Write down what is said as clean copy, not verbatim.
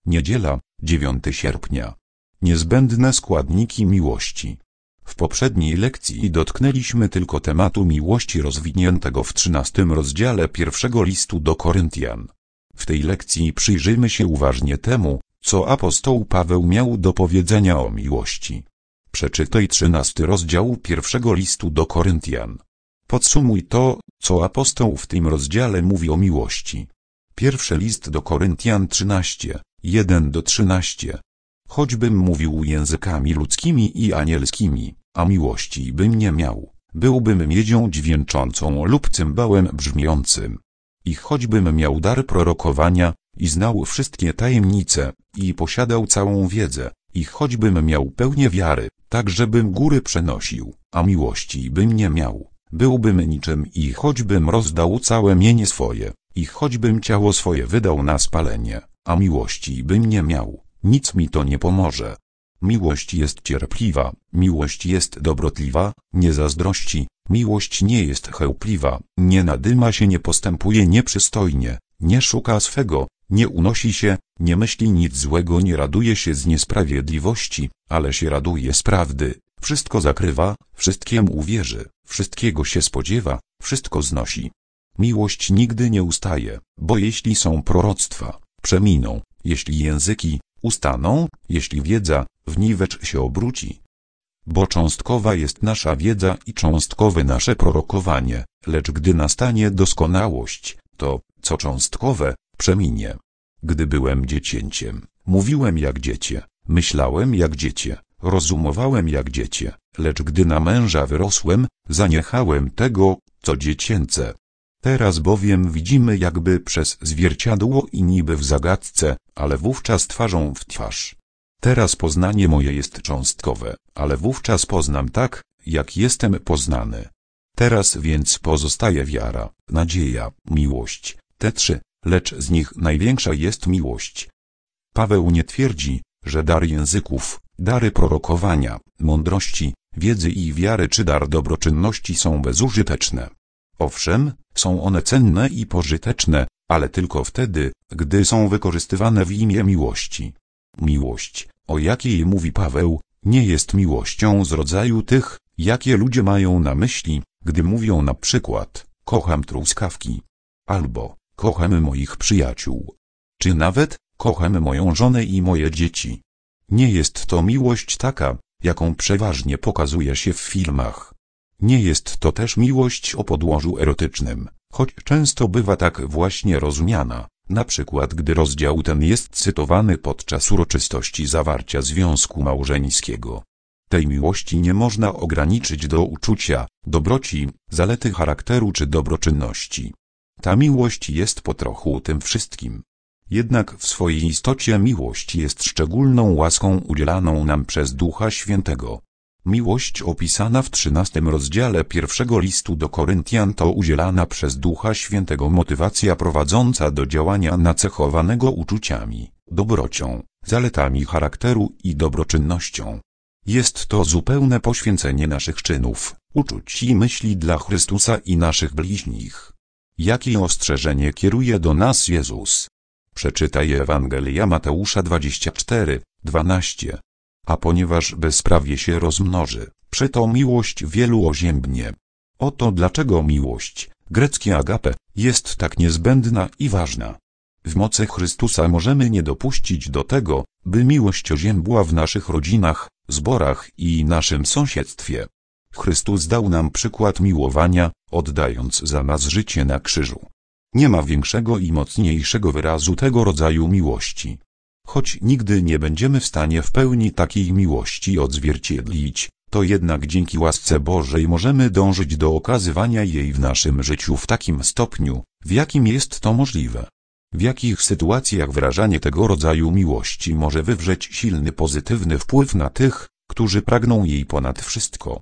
Niedziela, 9 sierpnia. Niezbędne składniki miłości. W poprzedniej lekcji dotknęliśmy tylko tematu miłości rozwiniętego w 13 rozdziale pierwszego listu do Koryntian. W tej lekcji przyjrzyjmy się uważnie temu, co apostoł Paweł miał do powiedzenia o miłości. Przeczytaj 13 rozdział pierwszego listu do Koryntian. Podsumuj to, co apostoł w tym rozdziale mówi o miłości. Pierwszy list do Koryntian 13, 1-13. Choćbym mówił językami ludzkimi i anielskimi, a miłości bym nie miał, byłbym miedzią dźwięczącą lub cymbałem brzmiącym. I choćbym miał dar prorokowania, i znał wszystkie tajemnice, i posiadał całą wiedzę, i choćbym miał pełnię wiary, tak żebym góry przenosił, a miłości bym nie miał, byłbym niczym i choćbym rozdał całe mienie swoje, i choćbym ciało swoje wydał na spalenie, a miłości bym nie miał, nic mi to nie pomoże. Miłość jest cierpliwa, miłość jest dobrotliwa, nie zazdrości, miłość nie jest chełpliwa, nie nadyma się, nie postępuje nieprzystojnie, nie szuka swego, nie unosi się, nie myśli nic złego, nie raduje się z niesprawiedliwości, ale się raduje z prawdy, wszystko zakrywa, wszystkiemu uwierzy, wszystkiego się spodziewa, wszystko znosi. Miłość nigdy nie ustaje, bo jeśli są proroctwa, przeminą, jeśli języki, ustaną, jeśli wiedza, w niwecz się obróci. Bo cząstkowa jest nasza wiedza i cząstkowe nasze prorokowanie, lecz gdy nastanie doskonałość, to, co cząstkowe, przeminie. Gdy byłem dziecięciem, mówiłem jak dziecię, myślałem jak dziecię, rozumowałem jak dziecię, lecz gdy na męża wyrosłem, zaniechałem tego, co dziecięce. Teraz bowiem widzimy jakby przez zwierciadło i niby w zagadce, ale wówczas twarzą w twarz. Teraz poznanie moje jest cząstkowe, ale wówczas poznam tak, jak jestem poznany. Teraz więc pozostaje wiara, nadzieja, miłość, te trzy, lecz z nich największa jest miłość. Paweł nie twierdzi, że dar języków, dary prorokowania, mądrości, wiedzy i wiary czy dar dobroczynności są bezużyteczne. Owszem, są one cenne i pożyteczne, ale tylko wtedy, gdy są wykorzystywane w imię miłości. Miłość, o jakiej mówi Paweł, nie jest miłością z rodzaju tych, jakie ludzie mają na myśli, gdy mówią na przykład, kocham truskawki, albo kocham moich przyjaciół, czy nawet kocham moją żonę i moje dzieci. Nie jest to miłość taka, jaką przeważnie pokazuje się w filmach. Nie jest to też miłość o podłożu erotycznym, choć często bywa tak właśnie rozumiana, na przykład gdy rozdział ten jest cytowany podczas uroczystości zawarcia związku małżeńskiego. Tej miłości nie można ograniczyć do uczucia, dobroci, zalety charakteru czy dobroczynności. Ta miłość jest po trochu tym wszystkim. Jednak w swojej istocie miłość jest szczególną łaską udzielaną nam przez Ducha Świętego. Miłość opisana w 13 rozdziale pierwszego listu do Koryntian to udzielana przez Ducha Świętego motywacja prowadząca do działania nacechowanego uczuciami, dobrocią, zaletami charakteru i dobroczynnością. Jest to zupełne poświęcenie naszych czynów, uczuć i myśli dla Chrystusa i naszych bliźnich. Jakie ostrzeżenie kieruje do nas Jezus? Przeczytaj Ewangelia Mateusza 24, 12. A ponieważ bezprawie się rozmnoży, przeto miłość wielu oziębnie. Oto dlaczego miłość, greckie agape, jest tak niezbędna i ważna. W mocy Chrystusa możemy nie dopuścić do tego, by miłość oziębła w naszych rodzinach, zborach i naszym sąsiedztwie. Chrystus dał nam przykład miłowania, oddając za nas życie na krzyżu. Nie ma większego i mocniejszego wyrazu tego rodzaju miłości. Choć nigdy nie będziemy w stanie w pełni takiej miłości odzwierciedlić, to jednak dzięki łasce Bożej możemy dążyć do okazywania jej w naszym życiu w takim stopniu, w jakim jest to możliwe. W jakich sytuacjach wyrażanie tego rodzaju miłości może wywrzeć silny pozytywny wpływ na tych, którzy pragną jej ponad wszystko.